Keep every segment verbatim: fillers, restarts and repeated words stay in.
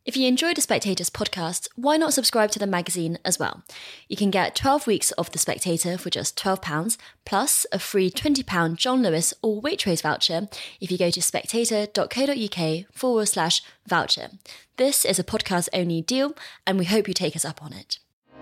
If you enjoy The Spectator's podcast, why not subscribe to the magazine as well? You can get twelve weeks of The Spectator for just twelve pounds, plus a free twenty pounds John Lewis or Waitrose voucher if you go to spectator.co.uk forward slash voucher. This is a podcast-only deal, and we hope you take us up on it.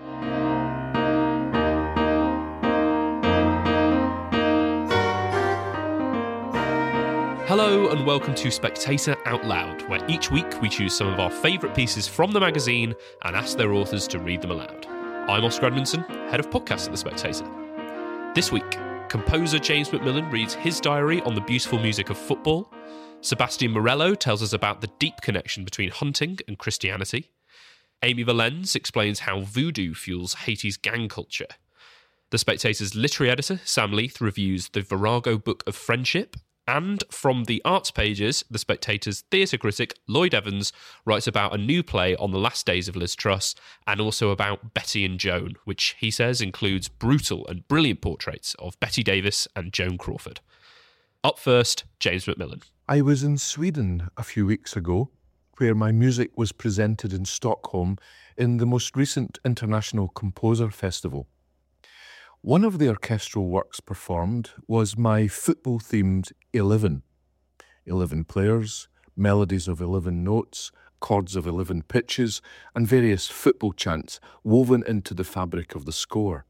Hello and welcome to Spectator Out Loud, where each week we choose some of our favourite pieces from the magazine and ask their authors to read them aloud. I'm Oscar Edmondson, head of podcasts at The Spectator. This week, composer James Macmillan reads his diary on the beautiful music of football. Sebastian Morello tells us about the deep connection between hunting and Christianity. Amy Valens explains how voodoo fuels Haiti's gang culture. The Spectator's literary editor, Sam Leith, reviews the Virago Book of Friendship. And from the arts pages, The Spectator's theatre critic, Lloyd Evans, writes about a new play on the last days of Liz Truss and also about Betty and Joan, which he says includes brutal and brilliant portraits of Betty Davis and Joan Crawford. Up first, James Macmillan. I was in Sweden a few weeks ago, where my music was presented in Stockholm in the most recent International Composer Festival. One of the orchestral works performed was my football-themed Eleven. Eleven players, melodies of eleven notes, chords of eleven pitches, and various football chants woven into the fabric of the score.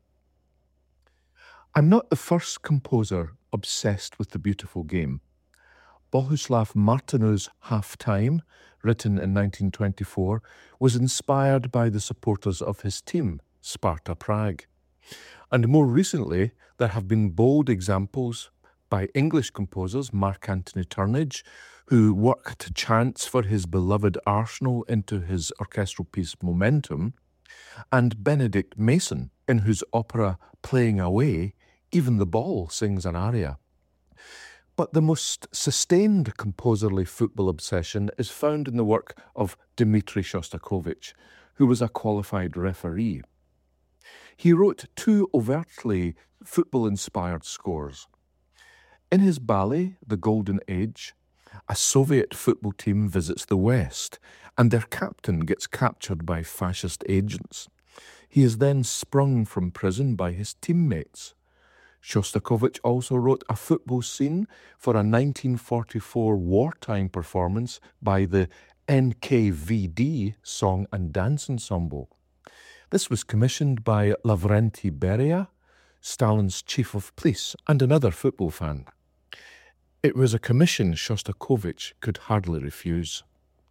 I'm not the first composer obsessed with the beautiful game. Bohuslav Martinu's Half-Time, written in nineteen twenty-four, was inspired by the supporters of his team, Sparta Prague. And more recently, there have been bold examples by English composers Mark Anthony Turnage, who worked chants for his beloved Arsenal into his orchestral piece Momentum, and Benedict Mason, in whose opera Playing Away, even the ball sings an aria. But the most sustained composerly football obsession is found in the work of Dmitri Shostakovich, who was a qualified referee. He wrote two overtly football-inspired scores. In his ballet, The Golden Age, a Soviet football team visits the West, and their captain gets captured by fascist agents. He is then sprung from prison by his teammates. Shostakovich also wrote a football scene for a nineteen forty-four wartime performance by the N K V D Song and Dance Ensemble. This was commissioned by Lavrenti Beria, Stalin's chief of police and another football fan. It was a commission Shostakovich could hardly refuse.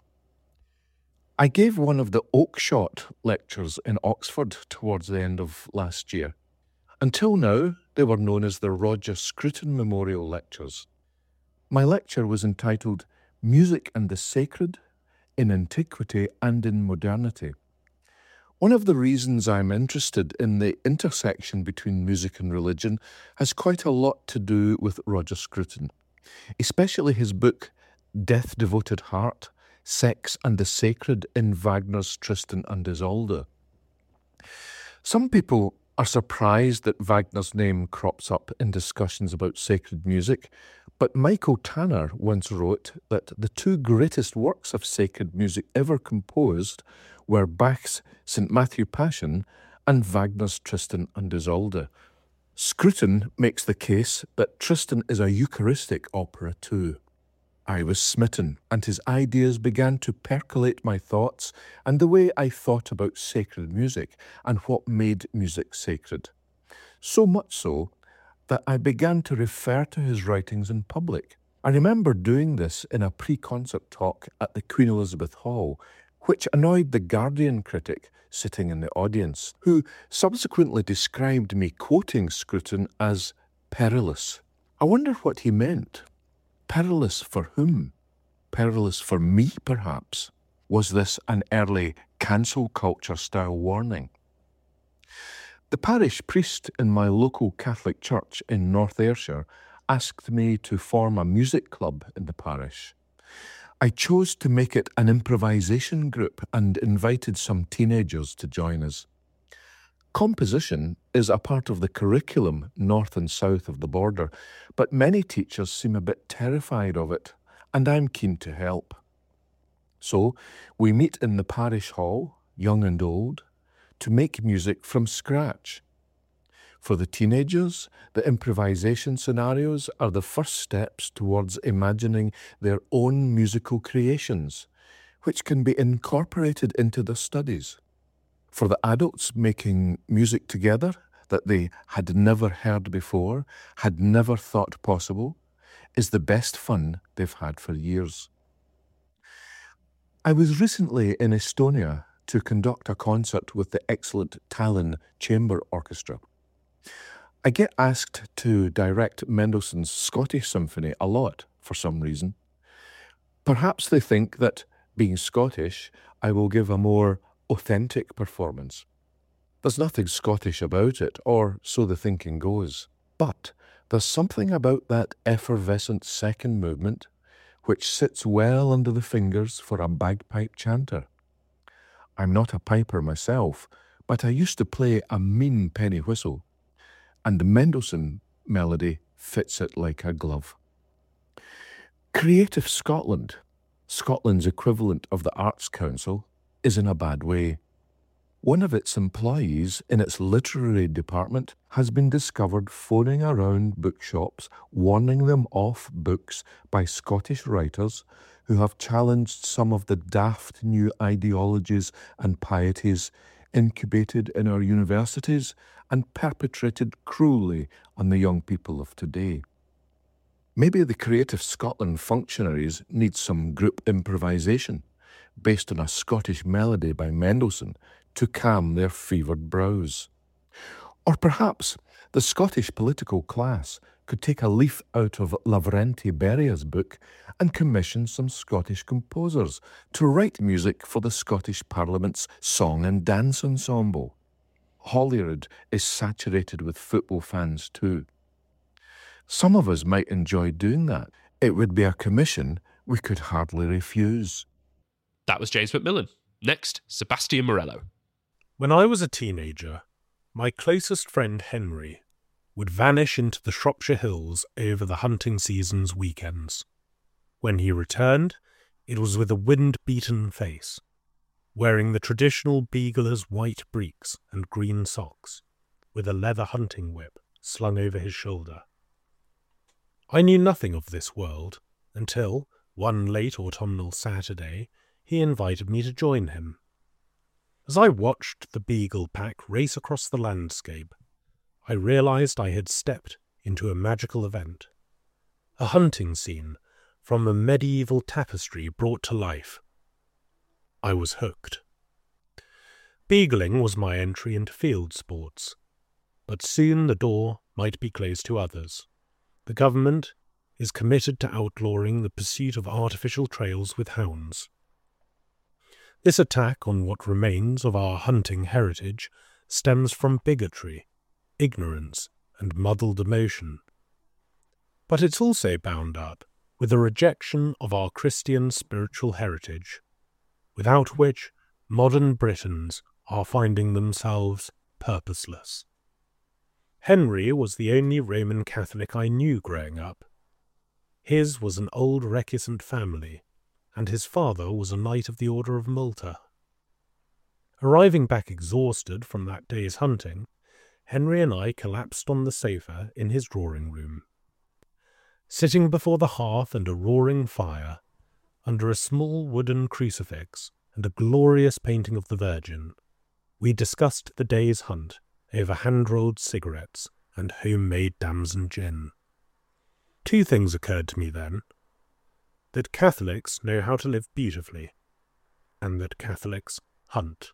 I gave one of the Oakshott lectures in Oxford towards the end of last year. Until now, they were known as the Roger Scruton Memorial Lectures. My lecture was entitled Music and the Sacred in Antiquity and in Modernity. One of the reasons I'm interested in the intersection between music and religion has quite a lot to do with Roger Scruton, especially his book Death Devoted Heart, Sex and the Sacred in Wagner's Tristan and Isolde. Some people are surprised that Wagner's name crops up in discussions about sacred music, but Michael Tanner once wrote that the two greatest works of sacred music ever composed were Bach's Saint Matthew Passion and Wagner's Tristan and Isolde. Scruton makes the case that Tristan is a Eucharistic opera too. I was smitten, and his ideas began to percolate my thoughts and the way I thought about sacred music and what made music sacred. So much so that I began to refer to his writings in public. I remember doing this in a pre-concert talk at the Queen Elizabeth Hall, which annoyed the Guardian critic sitting in the audience, who subsequently described me quoting Scruton as perilous. I wonder what he meant. Perilous for whom? Perilous for me, perhaps? Was this an early cancel culture style warning? The parish priest in my local Catholic church in North Ayrshire asked me to form a music club in the parish. I chose to make it an improvisation group and invited some teenagers to join us. Composition is a part of the curriculum north and south of the border, but many teachers seem a bit terrified of it, and I'm keen to help. So we meet in the parish hall, young and old, to make music from scratch. For the teenagers, the improvisation scenarios are the first steps towards imagining their own musical creations, which can be incorporated into their studies. For the adults, making music together that they had never heard before, had never thought possible, is the best fun they've had for years. I was recently in Estonia to conduct a concert with the excellent Tallinn Chamber Orchestra. I get asked to direct Mendelssohn's Scottish Symphony a lot for some reason. Perhaps they think that, being Scottish, I will give a more authentic performance. There's nothing Scottish about it, or so the thinking goes. But there's something about that effervescent second movement which sits well under the fingers for a bagpipe chanter. I'm not a piper myself, but I used to play a mean penny whistle, and the Mendelssohn melody fits it like a glove. Creative Scotland, Scotland's equivalent of the Arts Council, is in a bad way. One of its employees in its literary department has been discovered phoning around bookshops, warning them off books by Scottish writers who have challenged some of the daft new ideologies and pieties incubated in our universities and perpetrated cruelly on the young people of today. Maybe the Creative Scotland functionaries need some group improvisation based on a Scottish melody by Mendelssohn to calm their fevered brows. Or perhaps the Scottish political class could take a leaf out of Lavrenti Beria's book and commission some Scottish composers to write music for the Scottish Parliament's Song and Dance Ensemble. Holyrood is saturated with football fans too. Some of us might enjoy doing that. It would be a commission we could hardly refuse. That was James Macmillan. Next, Sebastian Morello. When I was a teenager, my closest friend Henry would vanish into the Shropshire Hills over the hunting season's weekends. When he returned, it was with a wind-beaten face, wearing the traditional beagler's white breeks and green socks, with a leather hunting whip slung over his shoulder. I knew nothing of this world until, one late autumnal Saturday, he invited me to join him. As I watched the beagle pack race across the landscape, I realized I had stepped into a magical event, a hunting scene from a medieval tapestry brought to life. I was hooked. Beagling was my entry into field sports, but soon the door might be closed to others. The government is committed to outlawing the pursuit of artificial trails with hounds. This attack on what remains of our hunting heritage stems from bigotry, ignorance, and muddled emotion. But it's also bound up with a rejection of our Christian spiritual heritage, without which modern Britons are finding themselves purposeless. Henry was the only Roman Catholic I knew growing up. His was an old recusant family, and his father was a Knight of the Order of Malta. Arriving back exhausted from that day's hunting, Henry and I collapsed on the sofa in his drawing room. Sitting before the hearth and a roaring fire, under a small wooden crucifix and a glorious painting of the Virgin, we discussed the day's hunt over hand-rolled cigarettes and homemade damson gin. Two things occurred to me then: that Catholics know how to live beautifully, and that Catholics hunt.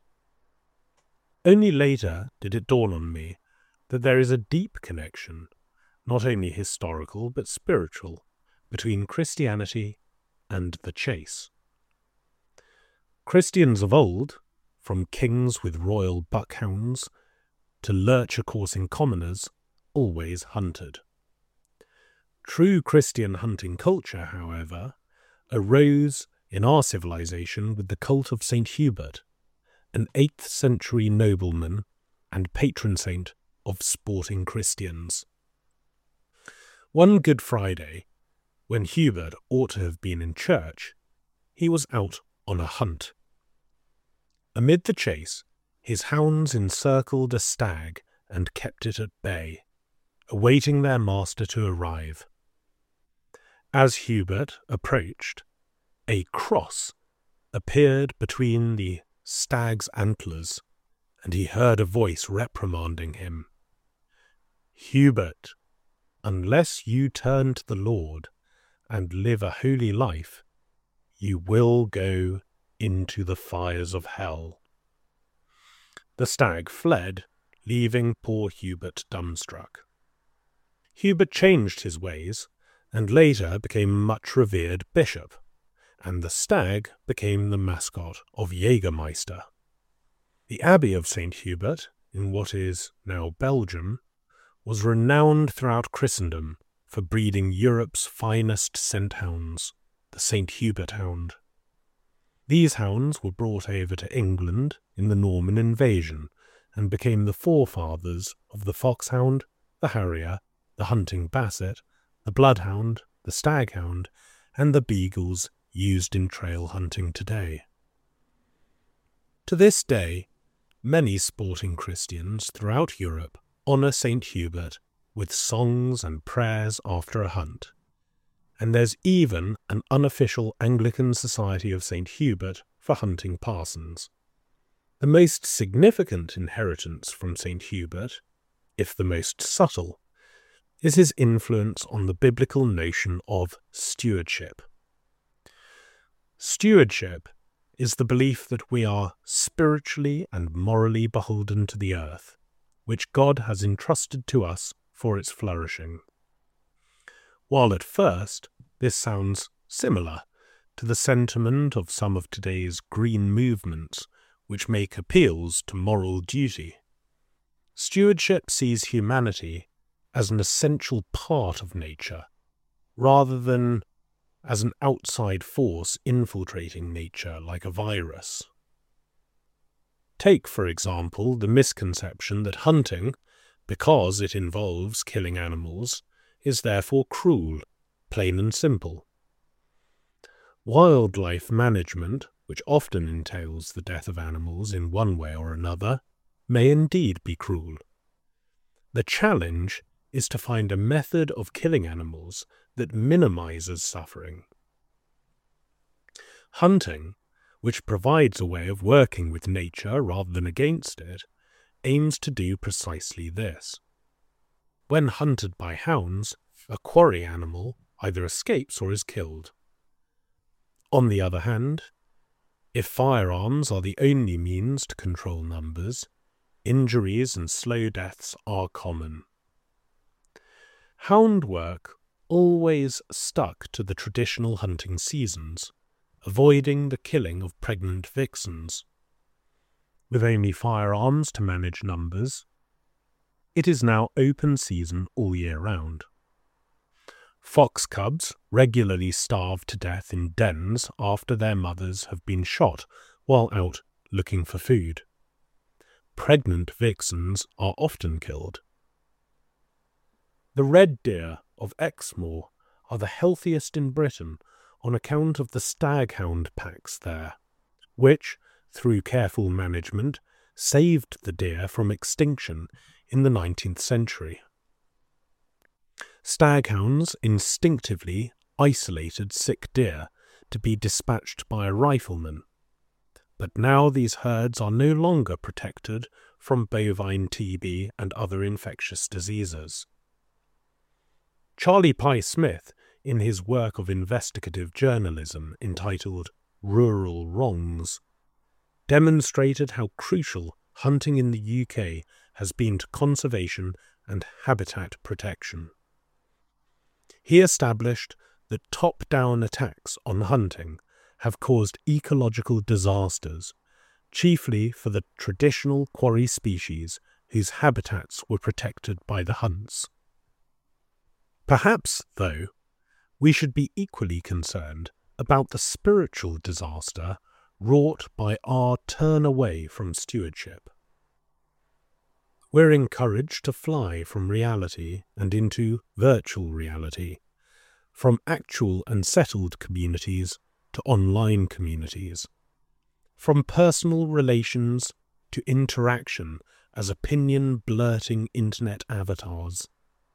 Only later did it dawn on me that there is a deep connection, not only historical but spiritual, between Christianity and the chase. Christians of old, from kings with royal buckhounds to lurcher-coursing commoners, always hunted. True Christian hunting culture, however, arose in our civilization with the cult of Saint Hubert, an eighth century nobleman and patron saint of sporting Christians. One Good Friday, when Hubert ought to have been in church, he was out on a hunt. Amid the chase, his hounds encircled a stag and kept it at bay, awaiting their master to arrive. As Hubert approached, a cross appeared between the stag's antlers, and he heard a voice reprimanding him. "Hubert, unless you turn to the Lord and live a holy life, you will go into the fires of hell." The stag fled, leaving poor Hubert dumbstruck. Hubert changed his ways, and later became a much revered bishop, and the stag became the mascot of Jägermeister. The Abbey of Saint Hubert, in what is now Belgium, was renowned throughout Christendom for breeding Europe's finest scent hounds, the Saint Hubert hound. These hounds were brought over to England in the Norman invasion and became the forefathers of the foxhound, the harrier, the hunting basset, the bloodhound, the staghound, and the beagles used in trail hunting today. To this day, many sporting Christians throughout Europe honour Saint Hubert with songs and prayers after a hunt, and there's even an unofficial Anglican Society of Saint Hubert for hunting parsons. The most significant inheritance from Saint Hubert, if the most subtle, is his influence on the biblical notion of stewardship. Stewardship is the belief that we are spiritually and morally beholden to the earth, which God has entrusted to us for its flourishing. While at first this sounds similar to the sentiment of some of today's green movements which make appeals to moral duty, stewardship sees humanity as an essential part of nature, rather than as an outside force infiltrating nature like a virus. Take, for example, the misconception that hunting, because it involves killing animals, is therefore cruel, plain and simple. Wildlife management, which often entails the death of animals in one way or another, may indeed be cruel. The challenge is to find a method of killing animals that minimizes suffering. Hunting, which provides a way of working with nature rather than against it, aims to do precisely this. When hunted by hounds, a quarry animal either escapes or is killed. On the other hand, if firearms are the only means to control numbers, injuries and slow deaths are common. Hound work always stuck to the traditional hunting seasons, avoiding the killing of pregnant vixens. With only firearms to manage numbers, it is now open season all year round. Fox cubs regularly starve to death in dens after their mothers have been shot while out looking for food. Pregnant vixens are often killed. The red deer of Exmoor are the healthiest in Britain on account of the staghound packs there, which, through careful management, saved the deer from extinction in the nineteenth century. Staghounds instinctively isolated sick deer to be dispatched by a rifleman, but now these herds are no longer protected from bovine T B and other infectious diseases. Charlie Pye Smith, in his work of investigative journalism entitled Rural Wrongs, demonstrated how crucial hunting in the U K has been to conservation and habitat protection. He established that top-down attacks on hunting have caused ecological disasters, chiefly for the traditional quarry species whose habitats were protected by the hunts. Perhaps, though, we should be equally concerned about the spiritual disaster wrought by our turn away from stewardship. We're encouraged to fly from reality and into virtual reality, from actual and settled communities to online communities. From personal relations to interaction as opinion-blurting internet avatars.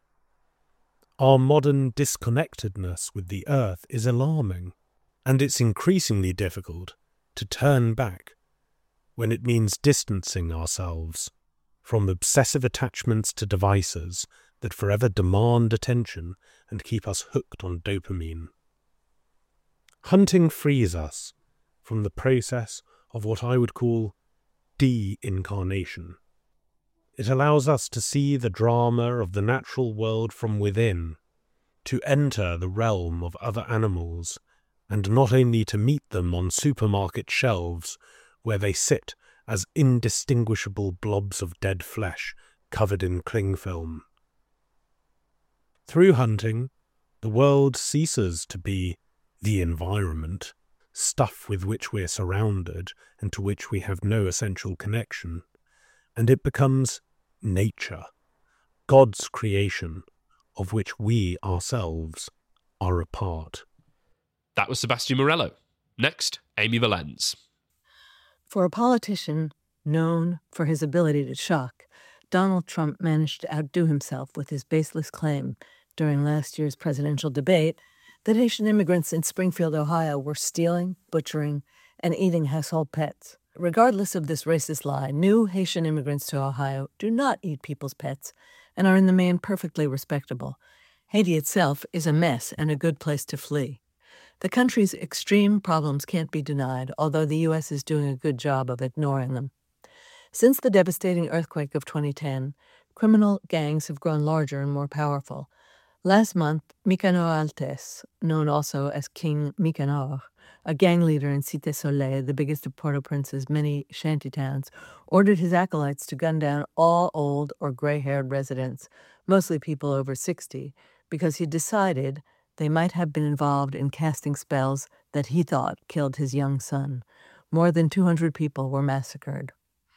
Our modern disconnectedness with the earth is alarming, and it's increasingly difficult to turn back when it means distancing ourselves from obsessive attachments to devices that forever demand attention and keep us hooked on dopamine. Hunting frees us from the process of what I would call de-incarnation. It allows us to see the drama of the natural world from within, to enter the realm of other animals, and not only to meet them on supermarket shelves where they sit as indistinguishable blobs of dead flesh covered in cling film. Through hunting, the world ceases to be the environment, stuff with which we're surrounded and to which we have no essential connection, and it becomes nature, God's creation, of which we ourselves are a part. That was Sebastian Morello. Next, Amy Valens. For a politician known for his ability to shock, Donald Trump managed to outdo himself with his baseless claim during last year's presidential debate that Haitian immigrants in Springfield, Ohio were stealing, butchering, and eating household pets. Regardless of this racist lie, new Haitian immigrants to Ohio do not eat people's pets and are in the main perfectly respectable. Haiti itself is a mess and a good place to flee. The country's extreme problems can't be denied, although the U S is doing a good job of ignoring them. Since the devastating earthquake of twenty ten, criminal gangs have grown larger and more powerful. Last month, Micanor Altes, known also as King Micanor, a gang leader in Cité Soleil, the biggest of Port-au-Prince's many shantytowns, ordered his acolytes to gun down all old or gray-haired residents, mostly people over sixty, because he decided they might have been involved in casting spells that he thought killed his young son. More than two hundred people were massacred.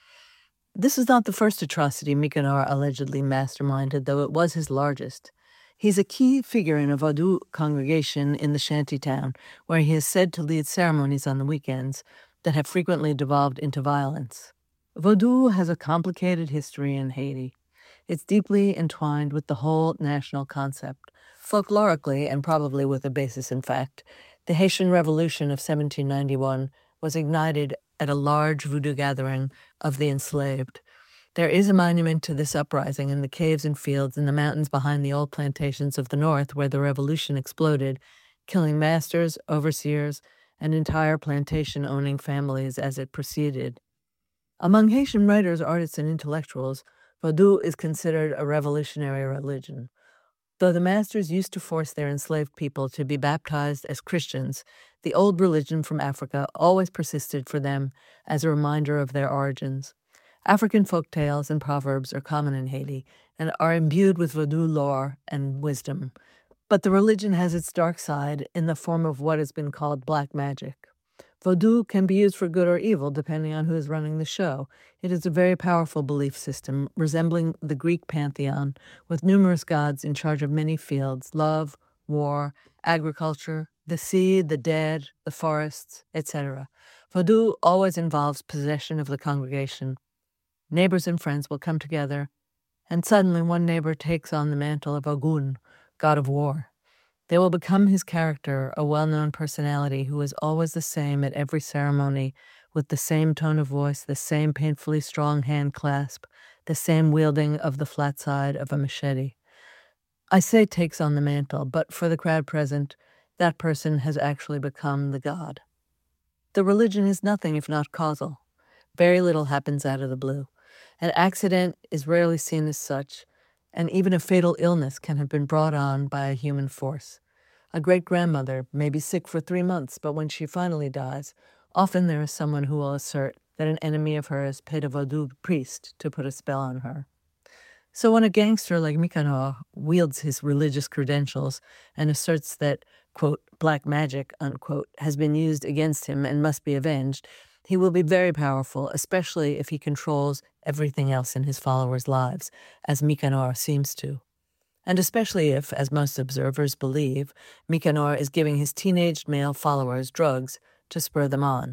This is not the first atrocity Micanor allegedly masterminded, though it was his largest. He's a key figure in a Vodou congregation in the shantytown, where he is said to lead ceremonies on the weekends that have frequently devolved into violence. Vodou has a complicated history in Haiti. It's deeply entwined with the whole national concept. Folklorically, and probably with a basis in fact, the Haitian Revolution of seventeen ninety-one was ignited at a large voodoo gathering of the enslaved. There is a monument to this uprising in the caves and fields in the mountains behind the old plantations of the north where the revolution exploded, killing masters, overseers, and entire plantation-owning families as it proceeded. Among Haitian writers, artists, and intellectuals, Vodou is considered a revolutionary religion. Though the masters used to force their enslaved people to be baptized as Christians, the old religion from Africa always persisted for them as a reminder of their origins. African folk tales and proverbs are common in Haiti and are imbued with Vodou lore and wisdom. But the religion has its dark side in the form of what has been called black magic. Vodou can be used for good or evil depending on who is running the show. It is a very powerful belief system resembling the Greek pantheon, with numerous gods in charge of many fields: love, war, agriculture, the sea, the dead, the forests, et cetera. Vodou always involves possession of the congregation. Neighbors and friends will come together, and suddenly one neighbor takes on the mantle of Ogun, god of war. They will become his character, a well-known personality who is always the same at every ceremony, with the same tone of voice, the same painfully strong hand clasp, the same wielding of the flat side of a machete. I say takes on the mantle, but for the crowd present, that person has actually become the god. The religion is nothing if not causal. Very little happens out of the blue. An accident is rarely seen as such, and even a fatal illness can have been brought on by a human force. A great-grandmother may be sick for three months, but when she finally dies, often there is someone who will assert that an enemy of hers paid a Vodou priest to put a spell on her. So when a gangster like Micanor wields his religious credentials and asserts that, quote, black magic, unquote, has been used against him and must be avenged, he will be very powerful, especially if he controls everything else in his followers' lives, as Micanor seems to. And especially if, as most observers believe, Micanor is giving his teenaged male followers drugs to spur them on.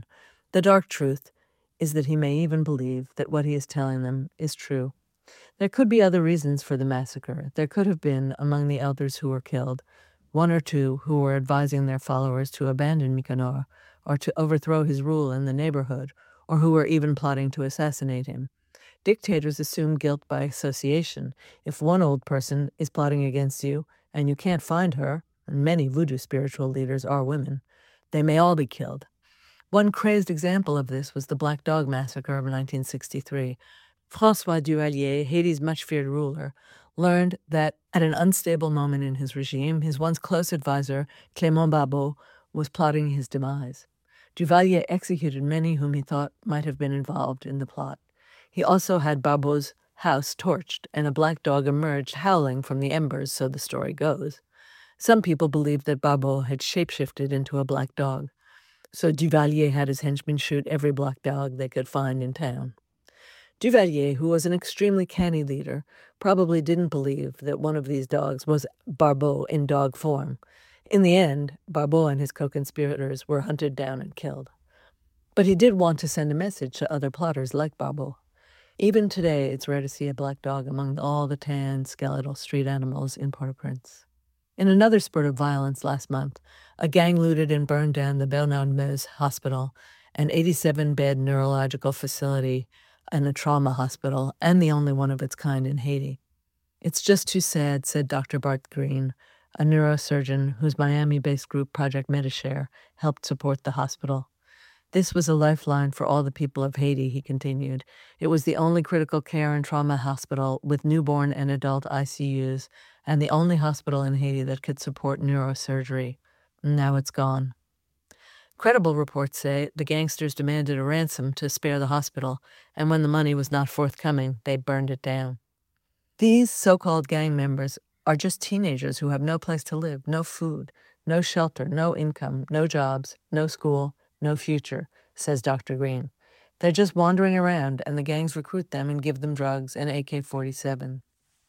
The dark truth is that he may even believe that what he is telling them is true. There could be other reasons for the massacre. There could have been, among the elders who were killed, one or two who were advising their followers to abandon Nicanor, or to overthrow his rule in the neighborhood, or who were even plotting to assassinate him. Dictators assume guilt by association. If one old person is plotting against you, and you can't find her, and many voodoo spiritual leaders are women, they may all be killed. One crazed example of this was the Black Dog Massacre of nineteen sixty-three. François Duvalier, Haiti's much-feared ruler, learned that at an unstable moment in his regime, his once close advisor, Clément Barbeau, was plotting his demise. Duvalier executed many whom he thought might have been involved in the plot. He also had Barbeau's house torched, and a black dog emerged howling from the embers, so the story goes. Some people believed that Barbeau had shapeshifted into a black dog, so Duvalier had his henchmen shoot every black dog they could find in town. Duvalier, who was an extremely canny leader, probably didn't believe that one of these dogs was Barbeau in dog form. In the end, Barbeau and his co-conspirators were hunted down and killed. But he did want to send a message to other plotters like Barbeau. Even today, it's rare to see a black dog among all the tan, skeletal street animals in Port-au-Prince. In another spurt of violence last month, a gang looted and burned down the Bernard-Meuse Hospital, an eighty-seven bed neurological facility and a trauma hospital, and the only one of its kind in Haiti. It's just too sad, said Doctor Bart Green, a neurosurgeon whose Miami-based group Project Medishare helped support the hospital. This was a lifeline for all the people of Haiti, he continued. It was the only critical care and trauma hospital with newborn and adult I C Us, and the only hospital in Haiti that could support neurosurgery. Now it's gone. Credible reports say the gangsters demanded a ransom to spare the hospital, and when the money was not forthcoming, they burned it down. These so-called gang members are just teenagers who have no place to live, no food, no shelter, no income, no jobs, no school, no future, says Doctor Green. They're just wandering around, and the gangs recruit them and give them drugs and A K forty-seven.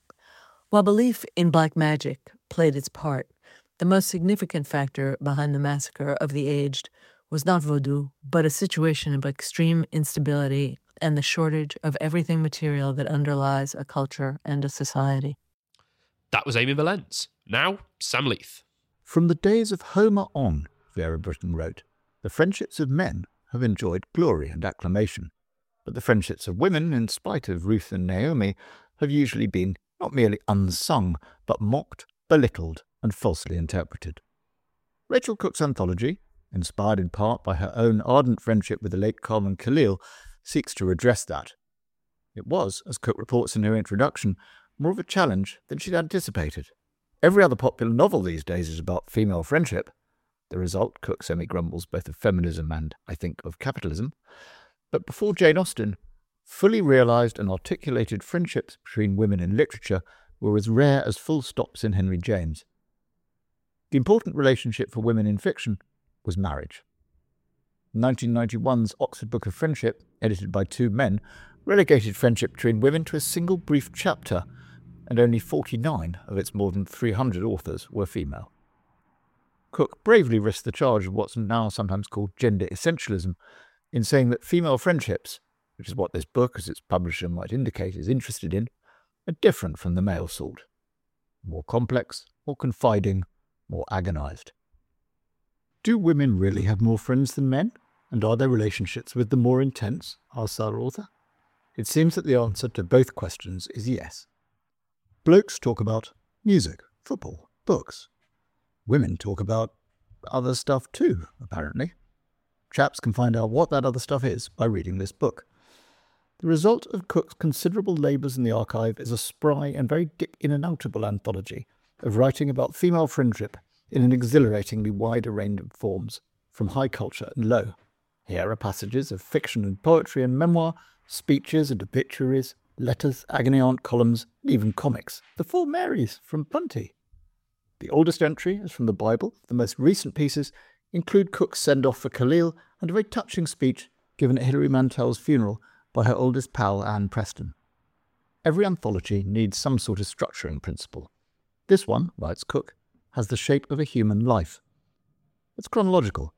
While belief in black magic played its part, the most significant factor behind the massacre of the aged was not voodoo, but a situation of extreme instability and the shortage of everything material that underlies a culture and a society. That was Amy Valence. Now, Sam Leith. From the days of Homer on, Vera Brittain wrote, the friendships of men have enjoyed glory and acclamation, but the friendships of women, in spite of Ruth and Naomi, have usually been not merely unsung, but mocked, belittled, and falsely interpreted. Rachel Cook's anthology, inspired in part by her own ardent friendship with the late Carmen Khalil, seeks to redress that. It was, as Cook reports in her introduction, more of a challenge than she'd anticipated. Every other popular novel these days is about female friendship. The result, Cook semi-grumbles both of feminism and, I think, of capitalism. But before Jane Austen, fully realised and articulated friendships between women in literature were as rare as full stops in Henry James. The important relationship for women in fiction was marriage. nineteen ninety-one's Oxford Book of Friendship, edited by two men, relegated friendship between women to a single brief chapter, and only forty-nine of its more than three hundred authors were female. Cook bravely risked the charge of what's now sometimes called gender essentialism in saying that female friendships, which is what this book, as its publisher might indicate, is interested in, are different from the male sort. More complex, more confiding, more agonised. Do women really have more friends than men? And are their relationships with them more intense? Asks our author. It seems that the answer to both questions is yes. Blokes talk about music, football, books. Women talk about other stuff too, apparently. Chaps can find out what that other stuff is by reading this book. The result of Cook's considerable labours in the archive is a spry and very Dick in-and-outable anthology of writing about female friendship in an exhilaratingly wide range of forms, from high culture and low. Here are passages of fiction and poetry and memoir, speeches and obituaries, letters, agony aunt columns, and even comics. The Four Marys from Plenty. The oldest entry is from the Bible. The most recent pieces include Cook's send-off for Khalil and a very touching speech given at Hilary Mantel's funeral by her oldest pal, Anne Preston. Every anthology needs some sort of structuring principle. This one, writes Cook, has the shape of a human life. It's chronological.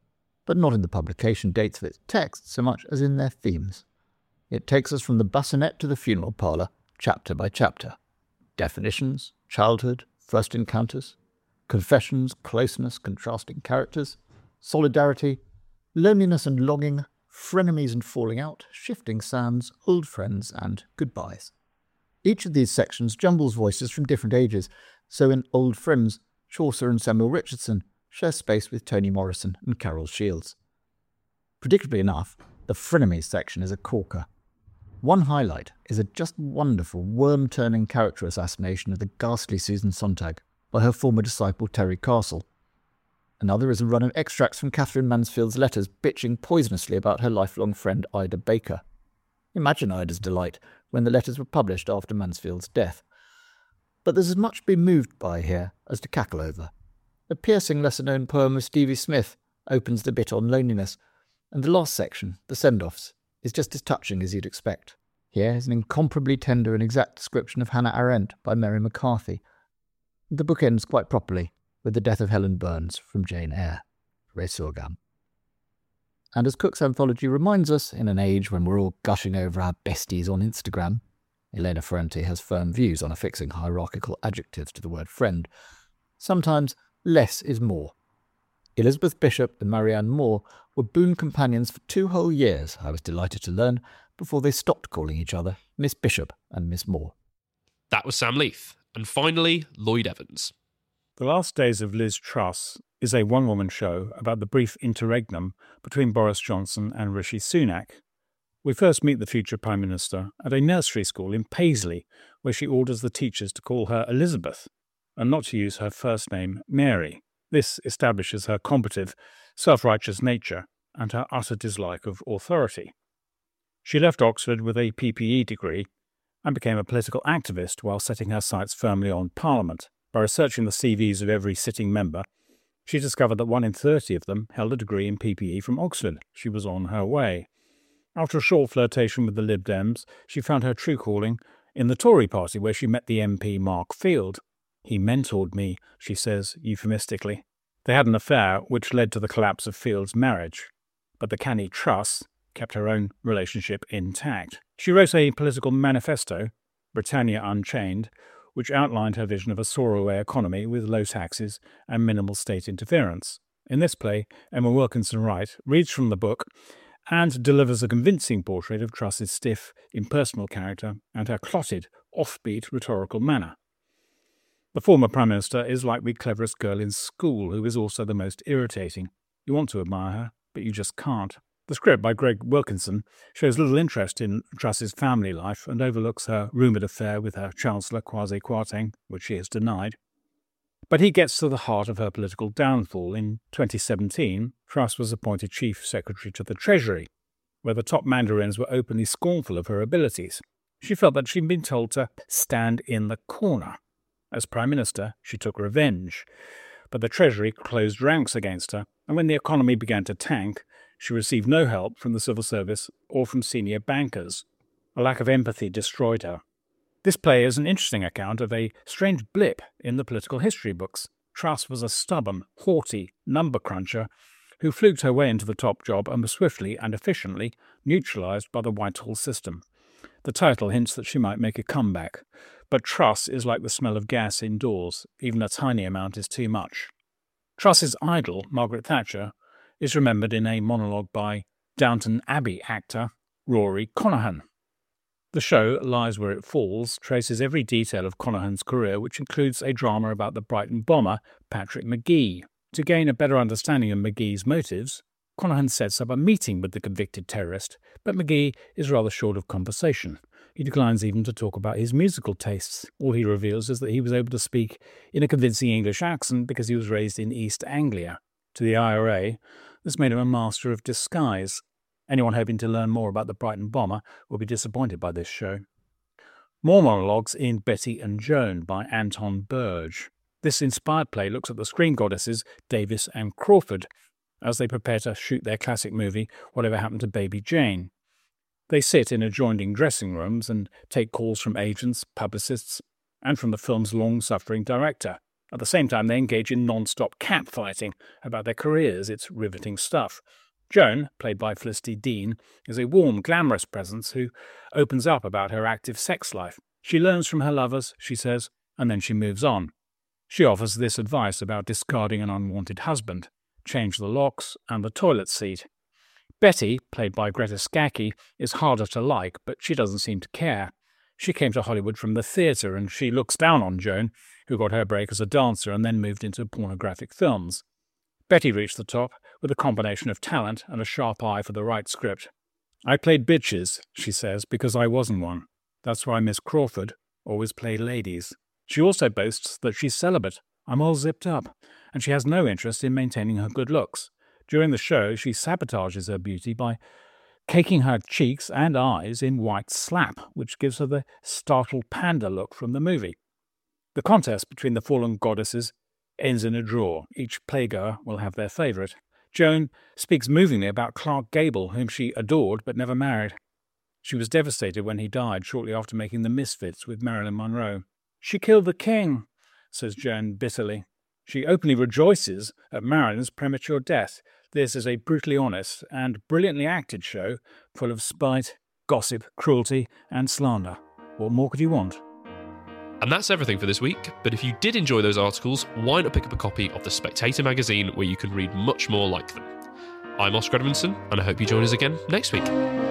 but not in the publication dates of its text so much as in their themes. It takes us from the bassinet to the funeral parlour, chapter by chapter. Definitions, childhood, first encounters, confessions, closeness, contrasting characters, solidarity, loneliness and longing, frenemies and falling out, shifting sands, old friends and goodbyes. Each of these sections jumbles voices from different ages, so in Old Friends, Chaucer and Samuel Richardson share space with Toni Morrison and Carol Shields. Predictably enough, the frenemies section is a corker. One highlight is a just wonderful worm-turning character assassination of the ghastly Susan Sontag by her former disciple Terry Castle. Another is a run of extracts from Catherine Mansfield's letters bitching poisonously about her lifelong friend Ida Baker. Imagine Ida's delight when the letters were published after Mansfield's death. But there's as much to be moved by here as to cackle over. A piercing lesser-known poem of Stevie Smith opens the bit on loneliness, and the last section, the send-offs, is just as touching as you'd expect. Here is an incomparably tender and exact description of Hannah Arendt by Mary McCarthy. The book ends quite properly with the death of Helen Burns from Jane Eyre. Resurgam. And as Cook's anthology reminds us, in an age when we're all gushing over our besties on Instagram, Elena Ferrante has firm views on affixing hierarchical adjectives to the word friend. Sometimes less is more. Elizabeth Bishop and Marianne Moore were boon companions for two whole years, I was delighted to learn, before they stopped calling each other Miss Bishop and Miss Moore. That was Sam Leith. And finally, Lloyd Evans. The Last Days of Liz Truss is a one-woman show about the brief interregnum between Boris Johnson and Rishi Sunak. We first meet the future Prime Minister at a nursery school in Paisley, where she orders the teachers to call her Elizabeth and not to use her first name, Mary. This establishes her combative, self-righteous nature and her utter dislike of authority. She left Oxford with a P P E degree and became a political activist while setting her sights firmly on Parliament. By researching the C Vs of every sitting member, she discovered that one in thirty of them held a degree in P P E from Oxford. She was on her way. After a short flirtation with the Lib Dems, she found her true calling in the Tory party, where she met the M P Mark Field. He mentored me, she says euphemistically. They had an affair which led to the collapse of Field's marriage, but the canny Truss kept her own relationship intact. She wrote a political manifesto, Britannia Unchained, which outlined her vision of a soar-away economy with low taxes and minimal state interference. In this play, Emma Wilkinson-Wright reads from the book and delivers a convincing portrait of Truss's stiff, impersonal character and her clotted, offbeat rhetorical manner. The former Prime Minister is like the cleverest girl in school, who is also the most irritating. You want to admire her, but you just can't. The script by Greg Wilkinson shows little interest in Truss's family life and overlooks her rumoured affair with her Chancellor Kwasi Kwarteng, which she has denied. But he gets to the heart of her political downfall. In twenty seventeen, Truss was appointed Chief Secretary to the Treasury, where the top mandarins were openly scornful of her abilities. She felt that she'd been told to stand in the corner. As Prime Minister, she took revenge. But the Treasury closed ranks against her, and when the economy began to tank, she received no help from the civil service or from senior bankers. A lack of empathy destroyed her. This play is an interesting account of a strange blip in the political history books. Truss was a stubborn, haughty number cruncher who fluked her way into the top job and was swiftly and efficiently neutralised by the Whitehall system. The title hints that she might make a comeback, but Truss is like the smell of gas indoors. Even a tiny amount is too much. Truss's idol, Margaret Thatcher, is remembered in a monologue by Downton Abbey actor Rory Connaughton. The show, Lies Where It Falls, traces every detail of Connaughton's career, which includes a drama about the Brighton bomber, Patrick Magee. To gain a better understanding of Magee's motives, Connaughton sets up a meeting with the convicted terrorist, but Magee is rather short of conversation. He declines even to talk about his musical tastes. All he reveals is that he was able to speak in a convincing English accent because he was raised in East Anglia. To the I R A, this made him a master of disguise. Anyone hoping to learn more about the Brighton bomber will be disappointed by this show. More monologues in Betty and Joan by Anton Burge. This inspired play looks at the screen goddesses Davis and Crawford as they prepare to shoot their classic movie, Whatever Happened to Baby Jane. They sit in adjoining dressing rooms and take calls from agents, publicists, and from the film's long-suffering director. At the same time, they engage in non-stop catfighting about their careers. It's riveting stuff. Joan, played by Felicity Dean, is a warm, glamorous presence who opens up about her active sex life. She learns from her lovers, she says, and then she moves on. She offers this advice about discarding an unwanted husband: change the locks and the toilet seat. Betty, played by Greta Scacchi, is harder to like, but she doesn't seem to care. She came to Hollywood from the theatre, and she looks down on Joan, who got her break as a dancer and then moved into pornographic films. Betty reached the top with a combination of talent and a sharp eye for the right script. "I played bitches," she says, "because I wasn't one. That's why Miss Crawford always played ladies." She also boasts that she's celibate. "I'm all zipped up," and she has no interest in maintaining her good looks. During the show, she sabotages her beauty by caking her cheeks and eyes in white slap, which gives her the startled panda look from the movie. The contest between the fallen goddesses ends in a draw. Each playgoer will have their favourite. Joan speaks movingly about Clark Gable, whom she adored but never married. She was devastated when he died shortly after making The Misfits with Marilyn Monroe. "She killed the king," says Joan bitterly. She openly rejoices at Marilyn's premature death. This is a brutally honest and brilliantly acted show full of spite, gossip, cruelty, and slander. What more could you want? And that's everything for this week, but if you did enjoy those articles, why not pick up a copy of The Spectator magazine where you can read much more like them? I'm Oscar Edmondson, and I hope you join us again next week.